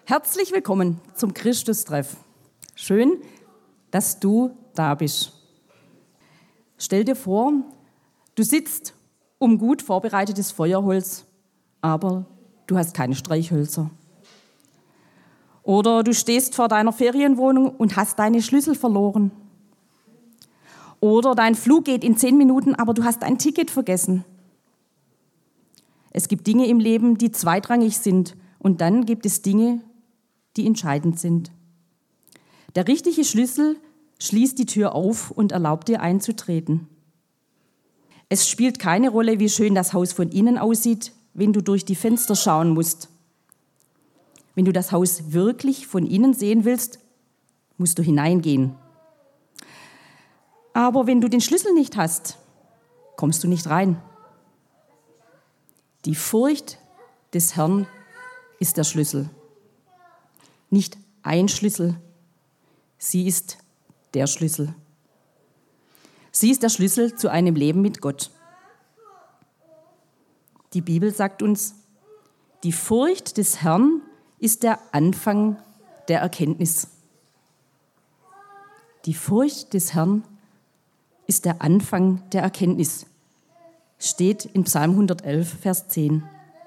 Herzlich willkommen zum Christus-Treff. Schön, dass du da bist. Stell dir vor, du sitzt um gut vorbereitetes Feuerholz, aber du hast keine Streichhölzer. Oder du stehst vor deiner Ferienwohnung und hast deine Schlüssel verloren. Oder dein Flug geht in 10 Minuten, aber du hast dein Ticket vergessen. Es gibt Dinge im Leben, die zweitrangig sind, und dann gibt es Dinge, die entscheidend sind. Der richtige Schlüssel schließt die Tür auf und erlaubt dir einzutreten. Es spielt keine Rolle, wie schön das Haus von innen aussieht, wenn du durch die Fenster schauen musst. Wenn du das Haus wirklich von innen sehen willst, musst du hineingehen. Aber wenn du den Schlüssel nicht hast, kommst du nicht rein. Die Furcht des Herrn ist der Schlüssel. Nicht ein Schlüssel, sie ist der Schlüssel. Sie ist der Schlüssel zu einem Leben mit Gott. Die Bibel sagt uns, die Furcht des Herrn ist der Anfang der Erkenntnis. Die Furcht des Herrn ist der Anfang der Erkenntnis. Steht in Psalm 111, Vers 10.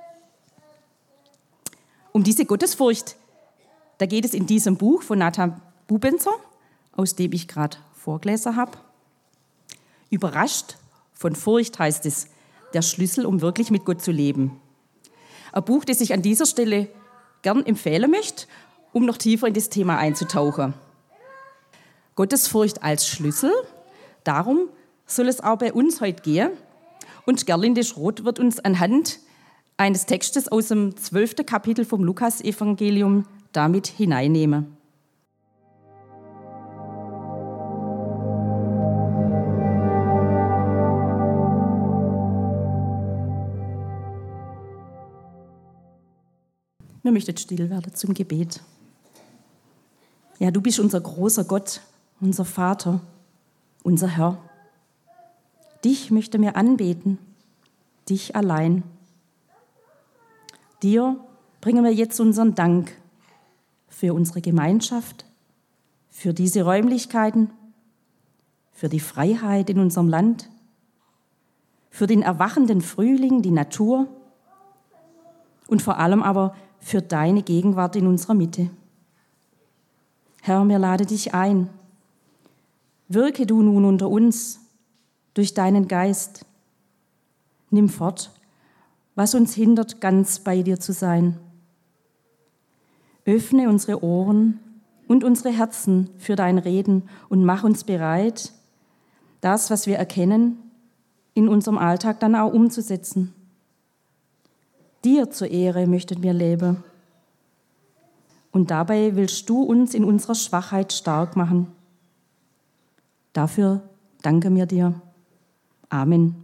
Um diese Gottesfurcht, da geht es in diesem Buch von Nathan Bubenzer, aus dem ich gerade vorgelesen habe. Überrascht von Furcht heißt es, der Schlüssel, um wirklich mit Gott zu leben. Ein Buch, das ich an dieser Stelle gern empfehlen möchte, um noch tiefer in das Thema einzutauchen. Gottesfurcht als Schlüssel, darum soll es auch bei uns heute gehen. Und Gerlinde Schroth wird uns anhand eines Textes aus dem 12. Kapitel vom Lukas-Evangelium damit hineinnehmen. Wir möchten still werden zum Gebet. Ja, du bist unser großer Gott, unser Vater, unser Herr. Dich möchten wir anbeten, dich allein. Dir bringen wir jetzt unseren Dank für unsere Gemeinschaft, für diese Räumlichkeiten, für die Freiheit in unserem Land, für den erwachenden Frühling, die Natur und vor allem aber für deine Gegenwart in unserer Mitte. Herr, wir laden dich ein. Wirke du nun unter uns durch deinen Geist. Nimm fort, was uns hindert, ganz bei dir zu sein. Öffne unsere Ohren und unsere Herzen für dein Reden und mach uns bereit, das, was wir erkennen, in unserem Alltag dann auch umzusetzen. Dir zur Ehre möchten wir leben. Und dabei willst du uns in unserer Schwachheit stark machen. Dafür danken wir dir. Amen.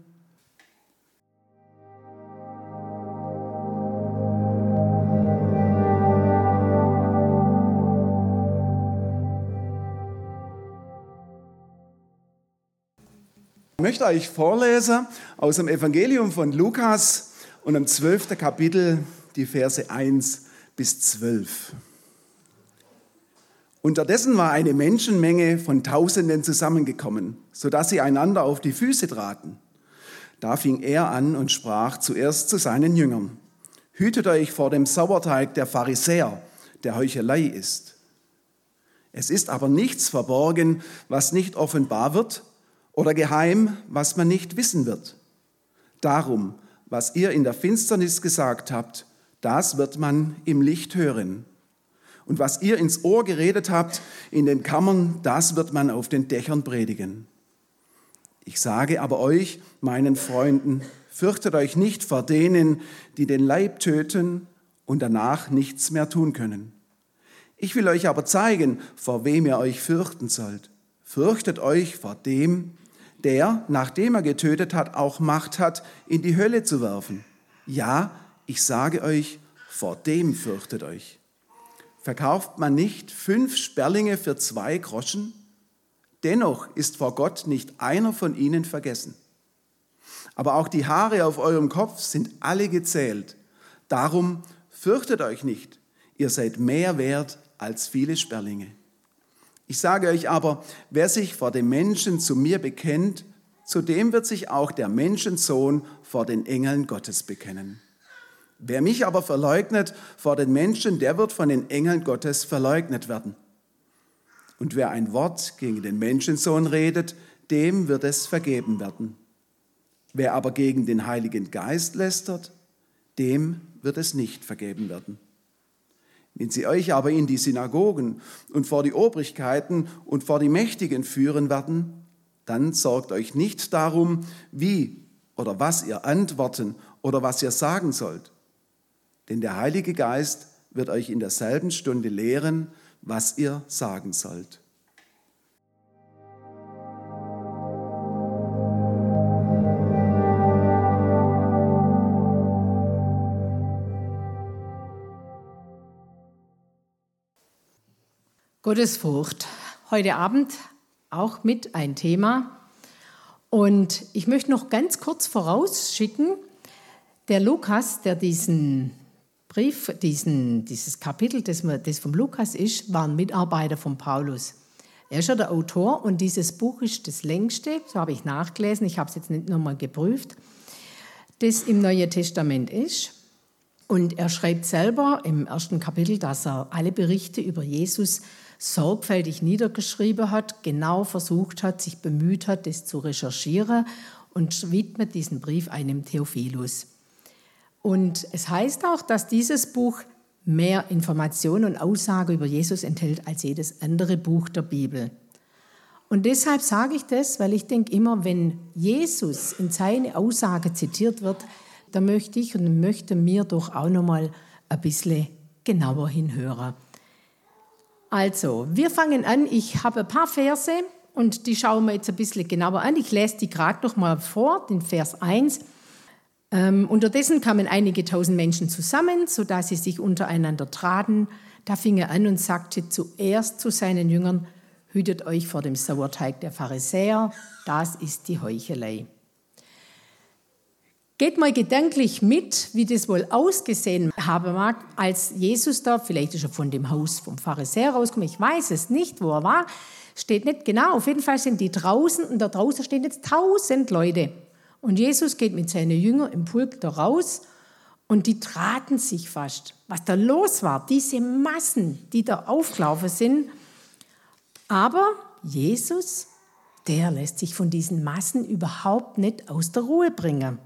Ich möchte euch vorlesen aus dem Evangelium von Lukas und im 12. Kapitel die Verse 1 bis 12. Unterdessen war eine Menschenmenge von Tausenden zusammengekommen, sodass sie einander auf die Füße traten. Da fing er an und sprach zuerst zu seinen Jüngern: Hütet euch vor dem Sauerteig der Pharisäer, der Heuchelei ist. Es ist aber nichts verborgen, was nicht offenbar wird, oder geheim, was man nicht wissen wird. Darum, was ihr in der Finsternis gesagt habt, das wird man im Licht hören. Und was ihr ins Ohr geredet habt in den Kammern, das wird man auf den Dächern predigen. Ich sage aber euch, meinen Freunden, fürchtet euch nicht vor denen, die den Leib töten und danach nichts mehr tun können. Ich will euch aber zeigen, vor wem ihr euch fürchten sollt. Fürchtet euch vor dem, der, nachdem er getötet hat, auch Macht hat, in die Hölle zu werfen. Ja, ich sage euch, vor dem fürchtet euch. Verkauft man nicht 5 Sperlinge für 2 Groschen? Dennoch ist vor Gott nicht einer von ihnen vergessen. Aber auch die Haare auf eurem Kopf sind alle gezählt. Darum fürchtet euch nicht. Ihr seid mehr wert als viele Sperlinge. Ich sage euch aber, wer sich vor den Menschen zu mir bekennt, zu dem wird sich auch der Menschensohn vor den Engeln Gottes bekennen. Wer mich aber verleugnet vor den Menschen, der wird von den Engeln Gottes verleugnet werden. Und wer ein Wort gegen den Menschensohn redet, dem wird es vergeben werden. Wer aber gegen den Heiligen Geist lästert, dem wird es nicht vergeben werden. Wenn sie euch aber in die Synagogen und vor die Obrigkeiten und vor die Mächtigen führen werden, dann sorgt euch nicht darum, wie oder was ihr antworten oder was ihr sagen sollt. Denn der Heilige Geist wird euch in derselben Stunde lehren, was ihr sagen sollt. Gottesfurcht. Heute Abend auch mit ein Thema. Und ich möchte noch ganz kurz vorausschicken, der Lukas, der diesen Brief, dieses Kapitel, das vom Lukas ist, war ein Mitarbeiter von Paulus. Er ist ja der Autor und dieses Buch ist das längste, so habe ich nachgelesen, ich habe es jetzt nicht nochmal geprüft, das im Neuen Testament ist. Und er schreibt selber im ersten Kapitel, dass er alle Berichte über Jesus sorgfältig niedergeschrieben hat, genau versucht hat, sich bemüht hat, das zu recherchieren und widmet diesen Brief einem Theophilus. Und es heißt auch, dass dieses Buch mehr Informationen und Aussagen über Jesus enthält als jedes andere Buch der Bibel. Und deshalb sage ich das, weil ich denke immer, wenn Jesus in seine Aussage zitiert wird, da möchte ich und möchte mir doch auch noch mal ein bisschen genauer hinhören. Also, wir fangen an. Ich habe ein paar Verse und die schauen wir jetzt ein bisschen genauer an. Ich lese die gerade noch mal vor, den Vers 1. Unterdessen kamen einige tausend Menschen zusammen, sodass sie sich untereinander traten. Da fing er an und sagte zuerst zu seinen Jüngern, hütet euch vor dem Sauerteig der Pharisäer, das ist die Heuchelei. Geht mal gedanklich mit, wie das wohl ausgesehen haben mag, als Jesus da, vielleicht ist er von dem Haus vom Pharisäer rausgekommen, ich weiß es nicht, wo er war, steht nicht genau, auf jeden Fall sind die draußen und da draußen stehen jetzt 1000 Leute. Und Jesus geht mit seinen Jüngern im Pulk da raus und die traten sich fast. Was da los war, diese Massen, die da aufgelaufen sind. Aber Jesus, der lässt sich von diesen Massen überhaupt nicht aus der Ruhe bringen.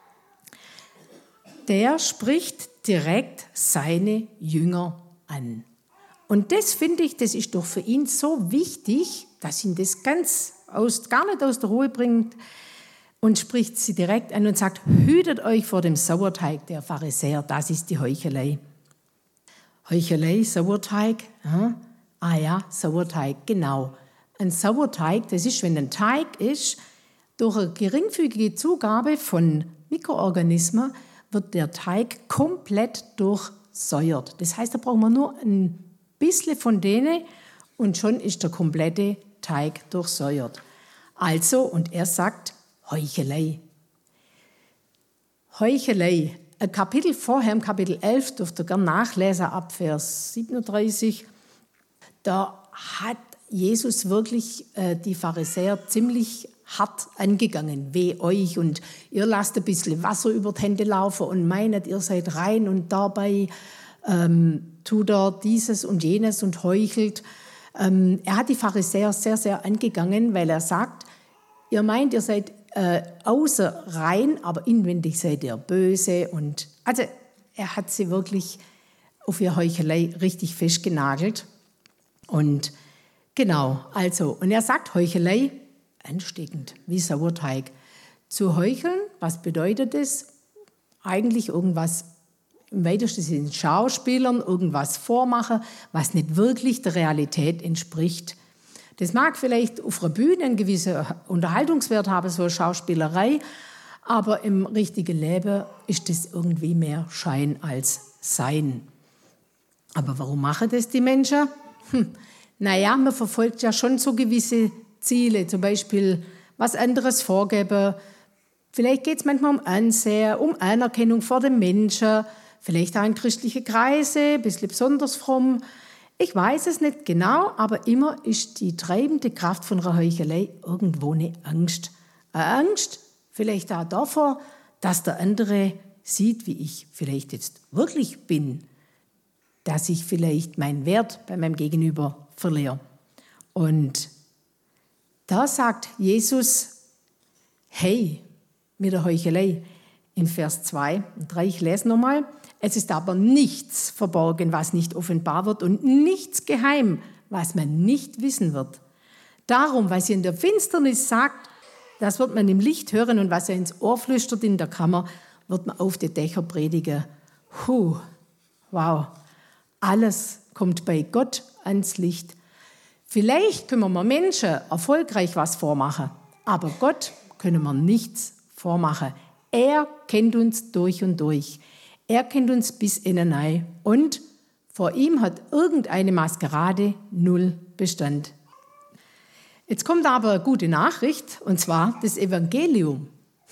Der spricht direkt seine Jünger an. Und das finde ich, das ist doch für ihn so wichtig, dass ihn das gar nicht aus der Ruhe bringt und spricht sie direkt an und sagt, hütet euch vor dem Sauerteig der Pharisäer, das ist die Heuchelei. Heuchelei, Sauerteig, Sauerteig, genau. Ein Sauerteig, das ist, wenn ein Teig ist, durch eine geringfügige Zugabe von Mikroorganismen wird der Teig komplett durchsäuert. Das heißt, da brauchen wir nur ein bisschen von denen und schon ist der komplette Teig durchsäuert. Also, und er sagt, Heuchelei. Heuchelei. Ein Kapitel vorher, im Kapitel 11, dürft ihr gerne nachlesen, ab Vers 37, da hat Jesus wirklich die Pharisäer ziemlich hart angegangen, weh euch und ihr lasst ein bisschen Wasser über die Hände laufen und meinet, ihr seid rein und dabei tut er dieses und jenes und heuchelt. Er hat die Pharisäer sehr, sehr angegangen, weil er sagt, ihr meint, ihr seid außer rein, aber inwendig seid ihr böse. Und also er hat sie wirklich auf ihre Heuchelei richtig festgenagelt. Und genau, also, und er sagt Heuchelei, ansteckend, wie Sauerteig. Zu heucheln, was bedeutet das? Eigentlich irgendwas, im weitesten Sinne Schauspielern, irgendwas vormachen, was nicht wirklich der Realität entspricht. Das mag vielleicht auf einer Bühne einen gewissen Unterhaltungswert haben, so eine Schauspielerei, aber im richtigen Leben ist das irgendwie mehr Schein als Sein. Aber warum machen das die Menschen? Naja, man verfolgt ja schon so gewisse Ziele, zum Beispiel was anderes vorgeben. Vielleicht geht es manchmal um Ansehen, um Anerkennung vor den Menschen. vielleicht auch in christliche Kreise, ein bisschen besonders fromm. Ich weiß es nicht genau, aber immer ist die treibende Kraft von einer Heuchelei irgendwo eine Angst. Eine Angst vielleicht auch davor, dass der andere sieht, wie ich vielleicht jetzt wirklich bin, dass ich vielleicht meinen Wert bei meinem Gegenüber verliere. Und da sagt Jesus, hey, mit der Heuchelei in Vers 2 und 3, ich lese nochmal, es ist aber nichts verborgen, was nicht offenbar wird und nichts geheim, was man nicht wissen wird. Darum, was ihr in der Finsternis sagt, das wird man im Licht hören und was ihr ins Ohr flüstert in der Kammer, wird man auf die Dächer predigen. Wow, alles kommt bei Gott ans Licht. Vielleicht können wir Menschen erfolgreich was vormachen, aber Gott können wir nichts vormachen. Er kennt uns durch und durch. Er kennt uns bis innen rein. Und vor ihm hat irgendeine Maskerade null Bestand. Jetzt kommt aber eine gute Nachricht, und zwar das Evangelium.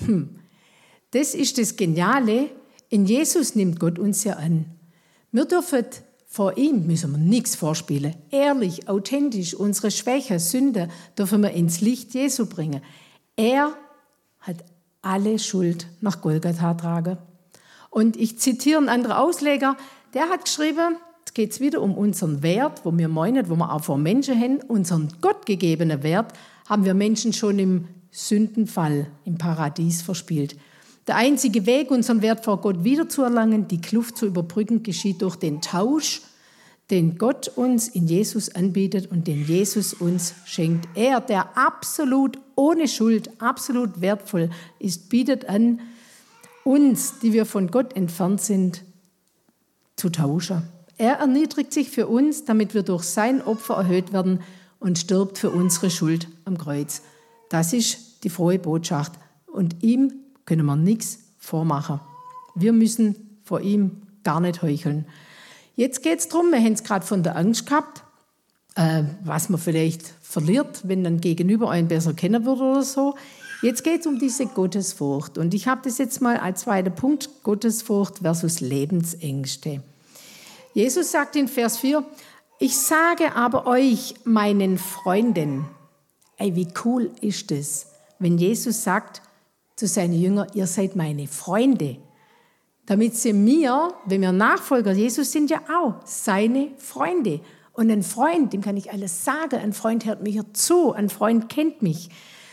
Das ist das Geniale. In Jesus nimmt Gott uns ja an. Wir dürfen vor ihm, müssen wir nichts vorspielen. Ehrlich, authentisch, unsere Schwäche, Sünde dürfen wir ins Licht Jesu bringen. Er hat alle Schuld nach Golgatha tragen. Und ich zitiere einen anderen Ausleger, der hat geschrieben, jetzt geht es wieder um unseren Wert, wo wir meinen, wo wir auch vor Menschen haben, unseren gottgegebenen Wert, haben wir Menschen schon im Sündenfall, im Paradies verspielt. Der einzige Weg, unseren Wert vor Gott wiederzuerlangen, die Kluft zu überbrücken, geschieht durch den Tausch, den Gott uns in Jesus anbietet und den Jesus uns schenkt. Er, der absolut ohne Schuld, absolut wertvoll ist, bietet an, uns, die wir von Gott entfernt sind, zu tauschen. Er erniedrigt sich für uns, damit wir durch sein Opfer erhöht werden und stirbt für unsere Schuld am Kreuz. Das ist die frohe Botschaft. Und ihm können wir nichts vormachen. Wir müssen vor ihm gar nicht heucheln. Jetzt geht es darum, wir haben es gerade von der Angst gehabt, was man vielleicht verliert, wenn ein Gegenüber einen besser kennen würde oder so. Jetzt geht es um diese Gottesfurcht. Und ich habe das jetzt mal als zweiter Punkt, Gottesfurcht versus Lebensängste. Jesus sagt in Vers 4, ich sage aber euch, meinen Freunden, wie cool ist das, wenn Jesus sagt zu seinen Jüngern, ihr seid meine Freunde. Damit sie mir, wenn wir Nachfolger Jesus sind, ja auch seine Freunde. Und ein Freund, dem kann ich alles sagen, ein Freund hört mir zu, ein Freund kennt mich.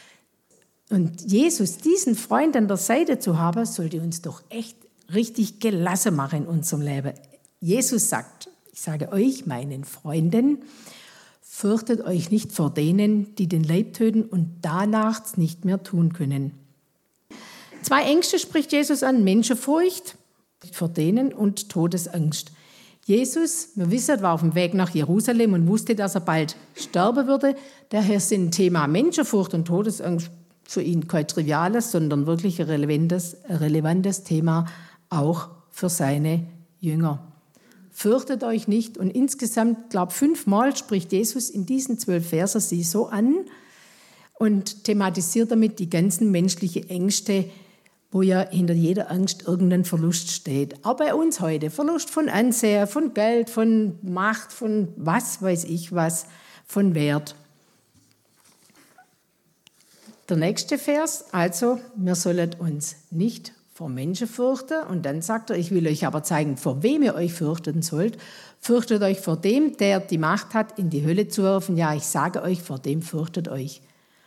Und Jesus, diesen Freund an der Seite zu haben, sollte uns doch echt richtig gelassen machen in unserem Leben. Jesus sagt, ich sage euch, meinen Freunden, fürchtet euch nicht vor denen, die den Leib töten und danach nicht mehr tun können. 2 Ängste spricht Jesus an, Menschenfurcht vor denen und Todesangst. Jesus, wir wissen, war auf dem Weg nach Jerusalem und wusste, dass er bald sterben würde. Daher sind Thema Menschenfurcht und Todesangst für ihn kein triviales, sondern wirklich ein relevantes Thema auch für seine Jünger. Fürchtet euch nicht. Und insgesamt, glaube ich, 5-mal spricht Jesus in diesen 12 Versen sie so an und thematisiert damit die ganzen menschlichen Ängste, wo ja hinter jeder Angst irgendein Verlust steht. Auch bei uns heute. Verlust von Ansehen, von Geld, von Macht, von was weiß ich was, von Wert. Der nächste Vers, also, wir sollen uns nicht vor Menschen fürchten. Und dann sagt er, ich will euch aber zeigen, vor wem ihr euch fürchten sollt. Fürchtet euch vor dem, der die Macht hat, in die Hölle zu werfen. Ja, ich sage euch, vor dem fürchtet euch.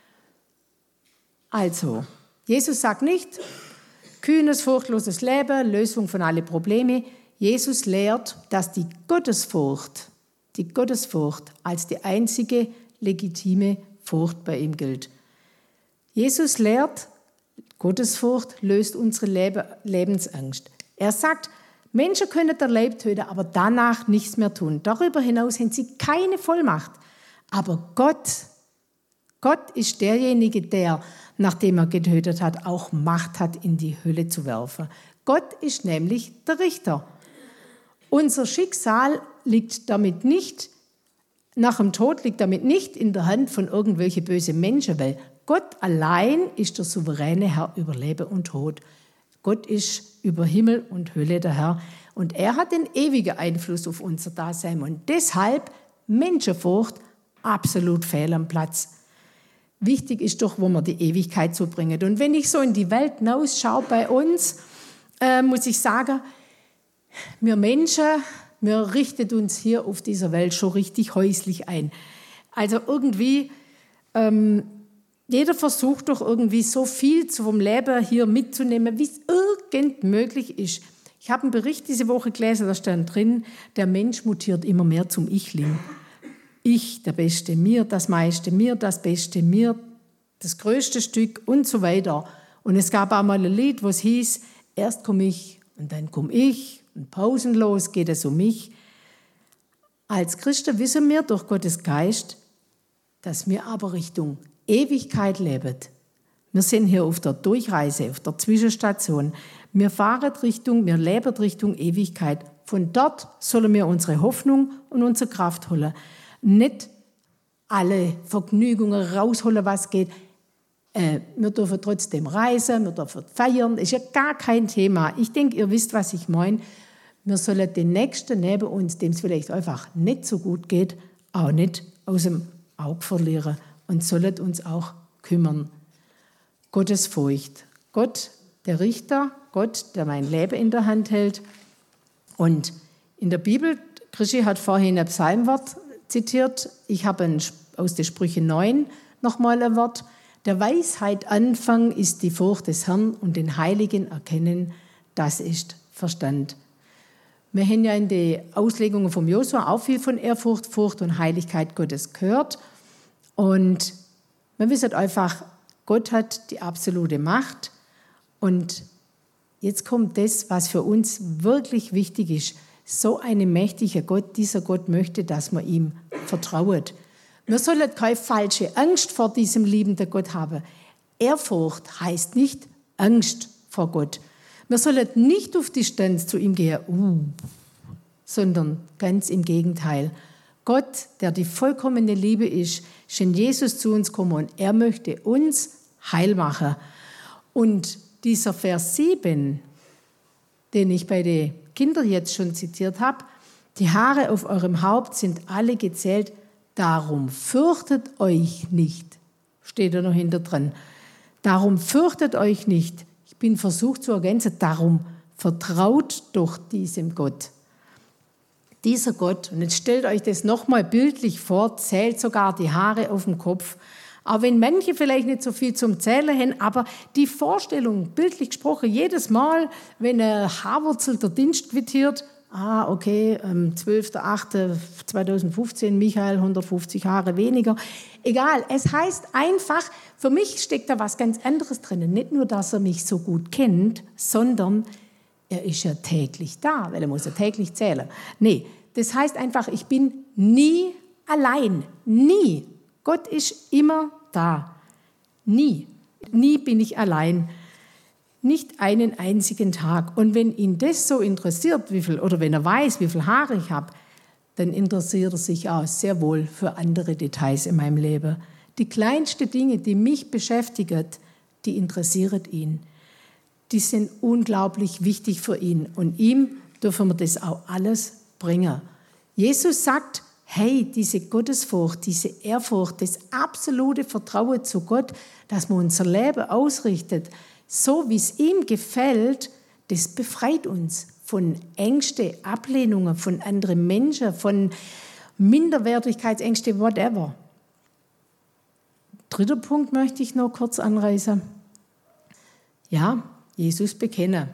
Also, Jesus sagt nicht, kühnes, furchtloses Leben, Lösung von allen Problemen. Jesus lehrt, dass die Gottesfurcht als die einzige legitime Furcht bei ihm gilt. Jesus lehrt, Gottesfurcht löst unsere Lebensangst. Er sagt, Menschen können den Leib töten, aber danach nichts mehr tun. Darüber hinaus haben sie keine Vollmacht. Aber Gott ist derjenige, der, nachdem er getötet hat, auch Macht hat, in die Hölle zu werfen. Gott ist nämlich der Richter. Unser Schicksal liegt damit nicht, nach dem Tod liegt damit nicht in der Hand von irgendwelchen bösen Menschen, weil Gott allein ist der souveräne Herr über Leben und Tod. Gott ist über Himmel und Hölle der Herr. Und er hat den ewigen Einfluss auf unser Dasein. Und deshalb Menschenfurcht absolut fehl am Platz. Wichtig ist doch, wo man die Ewigkeit zubringt. Und wenn ich so in die Welt hinausschaue bei uns, muss ich sagen, wir Menschen, wir richten uns hier auf dieser Welt schon richtig häuslich ein. Also irgendwie, jeder versucht doch irgendwie so viel vom Leben hier mitzunehmen, wie es irgend möglich ist. Ich habe einen Bericht diese Woche gelesen, da stand drin, der Mensch mutiert immer mehr zum Ichling. Ich, der Beste, mir das meiste, mir das Beste, mir das größte Stück und so weiter. Und es gab auch mal ein Lied, wo es hieß, erst komme ich und dann komme ich und pausenlos geht es um mich. Als Christen wissen wir durch Gottes Geist, dass wir aber Richtung Ewigkeit leben. Wir sind hier auf der Durchreise, auf der Zwischenstation. Wir leben Richtung Ewigkeit. Von dort sollen wir unsere Hoffnung und unsere Kraft holen. Nicht alle Vergnügungen rausholen, was geht. Wir dürfen trotzdem reisen, wir dürfen feiern. Das ist ja gar kein Thema. Ich denke, ihr wisst, was ich meine. Wir sollen den Nächsten neben uns, dem es vielleicht einfach nicht so gut geht, auch nicht aus dem Auge verlieren und sollen uns auch kümmern. Gottesfurcht. Gott, der Richter, Gott, der mein Leben in der Hand hält. Und in der Bibel, Krischi hat vorhin ein Psalmwort zitiert, ich habe aus den Sprüchen 9 nochmal ein Wort. Der Weisheit Anfang ist die Furcht des Herrn und den Heiligen erkennen, das ist Verstand. Wir haben ja in den Auslegungen vom Josua auch viel von Ehrfurcht, Furcht und Heiligkeit Gottes gehört. Und wir wissen einfach, Gott hat die absolute Macht. Und jetzt kommt das, was für uns wirklich wichtig ist. So ein mächtiger Gott, dieser Gott möchte, dass man ihm vertraut. Wir sollen keine falsche Angst vor diesem liebenden Gott haben. Ehrfurcht heißt nicht Angst vor Gott. Wir sollen nicht auf Distanz zu ihm gehen, sondern ganz im Gegenteil. Gott, der die vollkommene Liebe ist in Jesus zu uns gekommen und er möchte uns heil machen. Und dieser Vers 7, den ich bei den Kindern jetzt schon zitiert habe, die Haare auf eurem Haupt sind alle gezählt, darum fürchtet euch nicht. Steht da noch hinter dran. Darum fürchtet euch nicht. Ich bin versucht zu ergänzen, darum vertraut doch diesem Gott. Dieser Gott, und jetzt stellt euch das nochmal bildlich vor, zählt sogar die Haare auf dem Kopf. Auch wenn manche vielleicht nicht so viel zum Zählen haben, aber die Vorstellung, bildlich gesprochen, jedes Mal, wenn eine Haarwurzel der Dienst quittiert, okay, 12.08.2015, Michael, 150 Haare weniger. Egal, es heißt einfach, für mich steckt da was ganz anderes drin. Nicht nur, dass er mich so gut kennt, sondern er ist ja täglich da, weil er muss ja täglich zählen. Nee, das heißt einfach, ich bin nie allein, nie. Gott ist immer da, nie. Nie bin ich allein. Nicht einen einzigen Tag. Und wenn ihn das so interessiert, oder wenn er weiß, wie viel Haare ich habe, dann interessiert er sich auch sehr wohl für andere Details in meinem Leben. Die kleinsten Dinge, die mich beschäftigen, die interessieren ihn. Die sind unglaublich wichtig für ihn. Und ihm dürfen wir das auch alles bringen. Jesus sagt, hey, diese Gottesfurcht, diese Ehrfurcht, das absolute Vertrauen zu Gott, dass man unser Leben ausrichtet, so wie es ihm gefällt, das befreit uns von Ängsten, Ablehnungen von anderen Menschen, von Minderwertigkeitsängsten, whatever. Dritter Punkt möchte ich noch kurz anreißen. Ja, Jesus bekennen.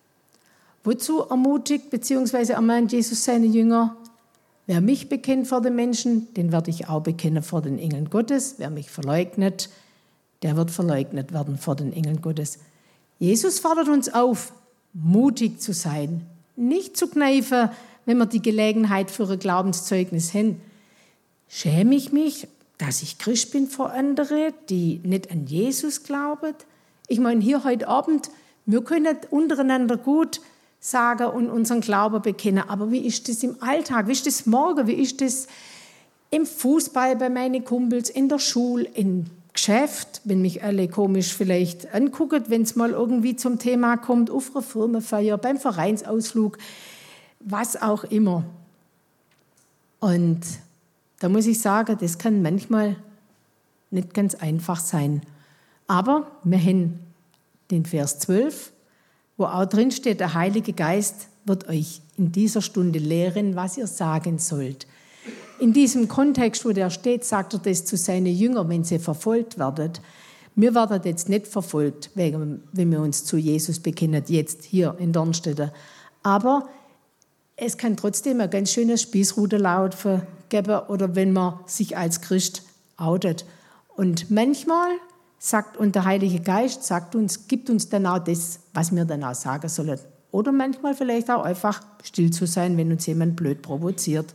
Wozu ermutigt bzw. ermahnt Jesus seine Jünger? Wer mich bekennt vor den Menschen, den werde ich auch bekennen vor den Engeln Gottes. Wer mich verleugnet, der wird verleugnet werden vor den Engeln Gottes. Jesus fordert uns auf, mutig zu sein, nicht zu kneifen, wenn wir die Gelegenheit für ein Glaubenszeugnis haben. Schäme ich mich, dass ich Christ bin vor anderen, die nicht an Jesus glauben? Ich meine, hier heute Abend, wir können untereinander gut sagen und unseren Glauben bekennen, aber wie ist das im Alltag? Wie ist das morgen? Wie ist das im Fußball bei meinen Kumpels, in der Schule, im Geschäft, wenn mich alle komisch vielleicht angucken, wenn es mal irgendwie zum Thema kommt, auf einer Firmenfeier, beim Vereinsausflug. was auch immer. Und da muss ich sagen, das kann manchmal nicht ganz einfach sein. Aber wir haben den Vers 12, wo auch drin steht, der Heilige Geist wird euch in dieser Stunde lehren, was ihr sagen sollt. In diesem Kontext, wo der steht, sagt er das zu seinen Jüngern, wenn sie verfolgt werden. Wir werden jetzt nicht verfolgt, wenn wir uns zu Jesus bekennen, jetzt hier in Dornstetten. Aber es kann trotzdem ein ganz schönes Spießrutenlaut geben oder wenn man sich als Christ outet. Und manchmal sagt und der Heilige Geist gibt uns dann auch das, was wir dann auch sagen sollen. Oder manchmal vielleicht auch einfach still zu sein, wenn uns jemand blöd provoziert.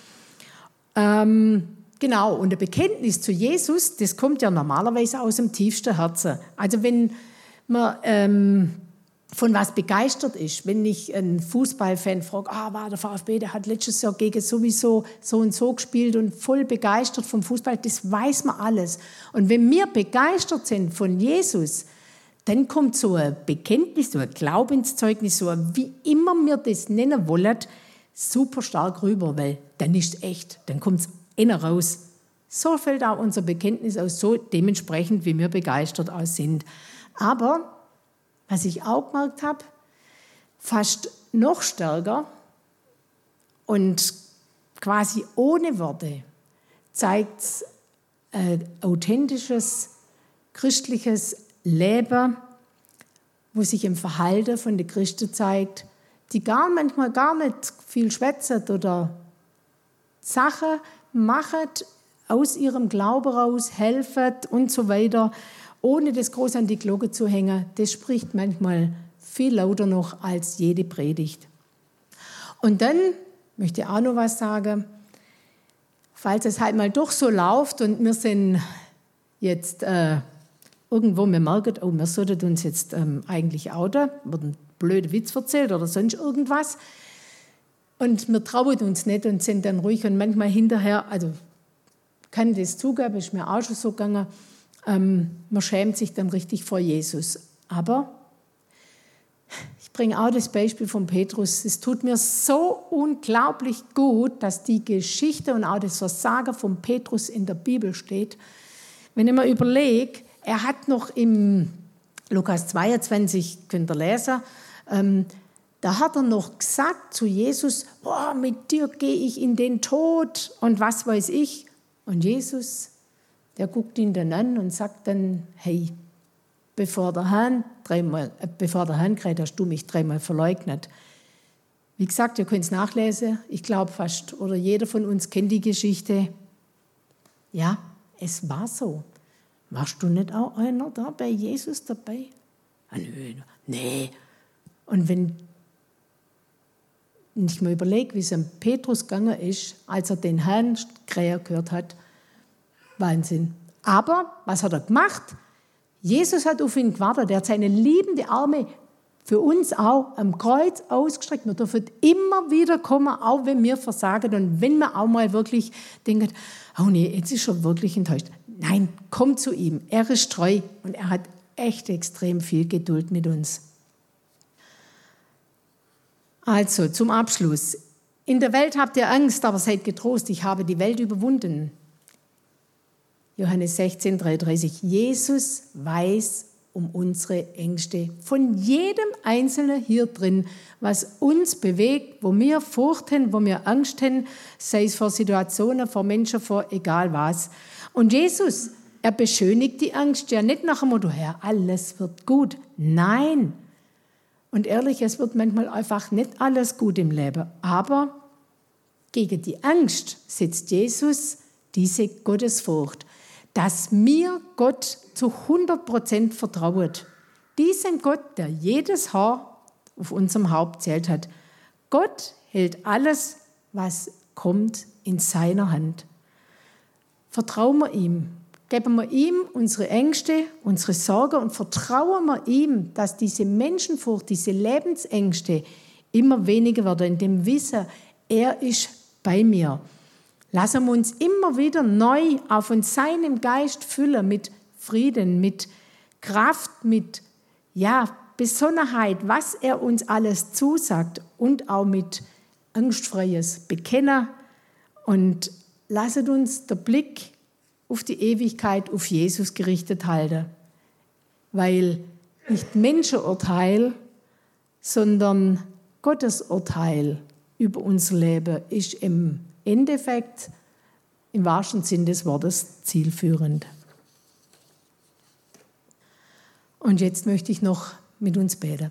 Genau, und ein Bekenntnis zu Jesus, das kommt ja normalerweise aus dem tiefsten Herzen. Also wenn man von was begeistert ist, wenn ich einen Fußballfan frage, war der VfB, der hat letztes Jahr gegen sowieso so und so gespielt und voll begeistert vom Fußball, das weiß man alles. Und wenn wir begeistert sind von Jesus, dann kommt so ein Bekenntnis, so ein Glaubenszeugnis, so wie immer wir das nennen wollen, super stark rüber, weil dann ist es echt, dann kommt es innen raus. So fällt auch unser Bekenntnis aus, so dementsprechend, wie wir begeistert aus sind. Aber was ich auch gemerkt habe, fast noch stärker und quasi ohne Worte zeigt es ein authentisches christliches Leben, wo sich im Verhalten von den Christen zeigt, die manchmal gar nicht viel schwätzen oder Sachen machen aus ihrem Glauben raus, helfen und so weiter, ohne das groß an die Glocke zu hängen. Das spricht manchmal viel lauter noch als jede Predigt. Und dann möchte ich auch noch was sagen, falls es halt mal doch so läuft und wir sind jetzt irgendwo, wir merken, wir sollten uns jetzt eigentlich outen, wird ein blöder Witz erzählt oder sonst irgendwas. Und wir trauen uns nicht und sind dann ruhig und manchmal hinterher, also kann ich das zugeben, ist mir auch schon so gegangen, man schämt sich dann richtig vor Jesus. Aber ich bringe auch das Beispiel von Petrus. Es tut mir so unglaublich gut, dass die Geschichte und auch das Versagen von Petrus in der Bibel steht. Wenn ich mir überlege, er hat noch im Lukas 22, könnt ihr lesen, da hat er noch gesagt zu Jesus, mit dir gehe ich in den Tod und was weiß ich. Und Jesus, der guckt ihn dann an und sagt dann, hey, bevor der Hahn kräht, hast du mich 3-mal verleugnet. Wie gesagt, ihr könnt es nachlesen, ich glaube fast, oder jeder von uns kennt die Geschichte. Ja, es war so. Warst du nicht auch einer da bei Jesus dabei? Nee. Und wenn ich mir überlege, wie es am Petrus gegangen ist, als er den Herrn krähen gehört hat, Wahnsinn. Aber was hat er gemacht? Jesus hat auf ihn gewartet. Er hat seine liebende Arme für uns auch am Kreuz ausgestreckt. Wir dürfen immer wieder kommen, auch wenn wir versagen und wenn wir auch mal wirklich denken, oh nee, jetzt ist er wirklich enttäuscht. Nein, komm zu ihm. Er ist treu und er hat echt extrem viel Geduld mit uns. Also zum Abschluss. In der Welt habt ihr Angst, aber seid getrost, ich habe die Welt überwunden. Johannes 16, 33. Jesus weiß um unsere Ängste. Von jedem Einzelnen hier drin, was uns bewegt, wo wir Furcht haben, wo wir Angst haben, sei es vor Situationen, vor Menschen, vor egal was. Und Jesus, er beschönigt die Angst ja nicht nach dem Motto, Herr, alles wird gut. Nein. Und ehrlich, es wird manchmal einfach nicht alles gut im Leben. Aber gegen die Angst setzt Jesus diese Gottesfurcht, dass mir Gott zu 100% vertraut. Diesem Gott, der jedes Haar auf unserem Haupt zählt hat. Gott hält alles, was kommt, in seiner Hand. Vertrauen wir ihm. Geben wir ihm unsere Ängste, unsere Sorgen und vertrauen wir ihm, dass diese Menschenfurcht, diese Lebensängste immer weniger werden, in dem Wissen, er ist bei mir. Lassen wir uns immer wieder neu auch von seinem Geist füllen mit Frieden, mit Kraft, mit Besonnenheit, was er uns alles zusagt und auch mit angstfreies Bekennen und lasset uns den Blick auf die Ewigkeit, auf Jesus gerichtet halten. Weil nicht Menschenurteil, sondern Gottes Urteil über unser Leben ist im Endeffekt, im wahrsten Sinn des Wortes, zielführend. Und jetzt möchte ich noch mit uns beten.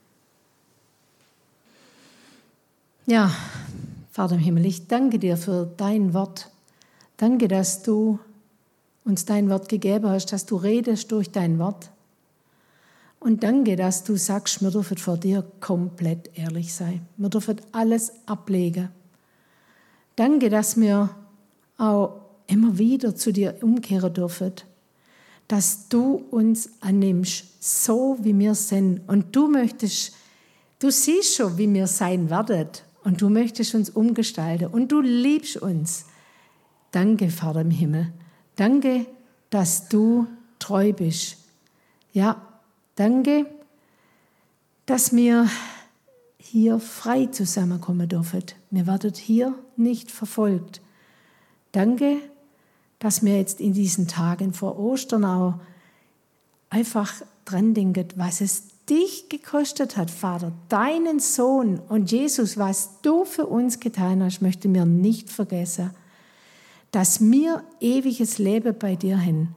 Ja, Vater im Himmel, ich danke dir für dein Wort. Danke, dass du uns dein Wort gegeben hast, dass du redest durch dein Wort. Und danke, dass du sagst, wir dürfen vor dir komplett ehrlich sein. Wir dürfen alles ablegen. Danke, dass wir auch immer wieder zu dir umkehren dürfen. Dass du uns annimmst, so wie wir sind. Und du siehst schon, wie wir sein werden. Und du möchtest uns umgestalten. Und du liebst uns. Danke, Vater im Himmel. Danke, dass du treu bist. Ja, danke, dass wir hier frei zusammenkommen dürfen. Wir werden hier nicht verfolgt. Danke, dass wir jetzt in diesen Tagen vor Ostern auch einfach dran denken, was es dich gekostet hat, Vater, deinen Sohn und Jesus, was du für uns getan hast, möchten wir nicht vergessen, dass wir ewiges Leben bei dir haben.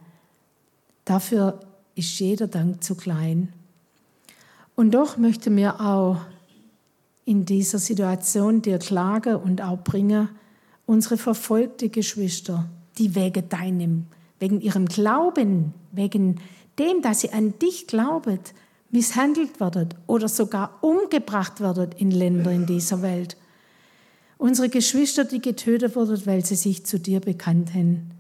Dafür ist jeder Dank zu klein. Und doch möchten wir auch in dieser Situation dir klagen und auch bringen, unsere verfolgte Geschwister, die wegen ihrem Glauben, wegen dem, dass sie an dich glauben, misshandelt werden oder sogar umgebracht werden in Ländern in dieser Welt. Unsere Geschwister, die getötet wurden, weil sie sich zu dir bekannt haben.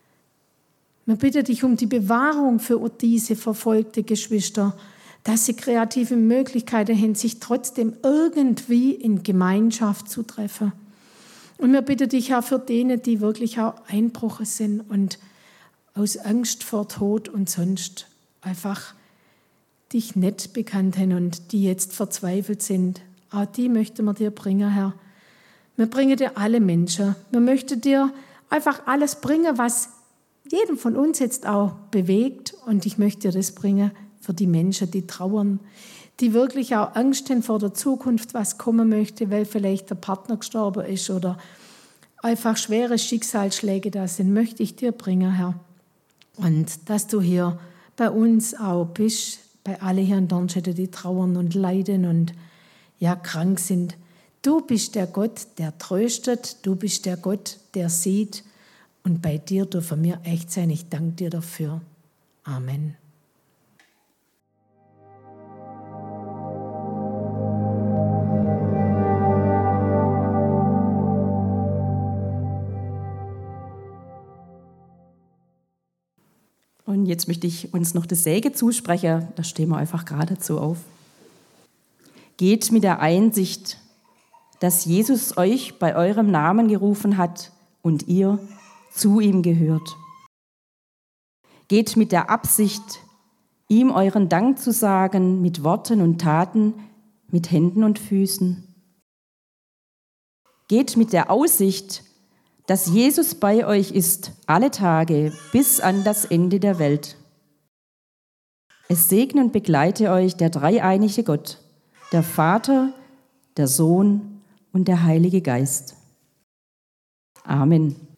Wir bitten dich um die Bewahrung für diese verfolgte Geschwister, dass sie kreative Möglichkeiten haben, sich trotzdem irgendwie in Gemeinschaft zu treffen. Und wir bitten dich auch für denen, die wirklich auch eingebrochen sind und aus Angst vor Tod und sonst einfach dich nicht bekannt haben und die jetzt verzweifelt sind. Auch die möchten wir dir bringen, Herr. Wir bringen dir alle Menschen. Wir möchten dir einfach alles bringen, was jeden von uns jetzt auch bewegt. Und ich möchte dir das bringen für die Menschen, die trauern, die wirklich auch Angst haben vor der Zukunft, was kommen möchte, weil vielleicht der Partner gestorben ist oder einfach schwere Schicksalsschläge da sind, möchte ich dir bringen, Herr. Und dass du hier bei uns auch bist, bei allen hier in Dornstetten, die trauern und leiden und ja krank sind. Du bist der Gott, der tröstet, du bist der Gott, der sieht. Und bei dir dürfen wir echt sein. Ich danke dir dafür. Amen. Und jetzt möchte ich uns noch das Segen zusprechen. Da stehen wir einfach geradezu auf. Geht mit der Einsicht, dass Jesus euch bei eurem Namen gerufen hat und ihr zu ihm gehört. Geht mit der Absicht, ihm euren Dank zu sagen, mit Worten und Taten, mit Händen und Füßen. Geht mit der Aussicht, dass Jesus bei euch ist, alle Tage, bis an das Ende der Welt. Es segne und begleite euch der dreieinige Gott, der Vater, der Sohn und der Heilige Geist. Amen.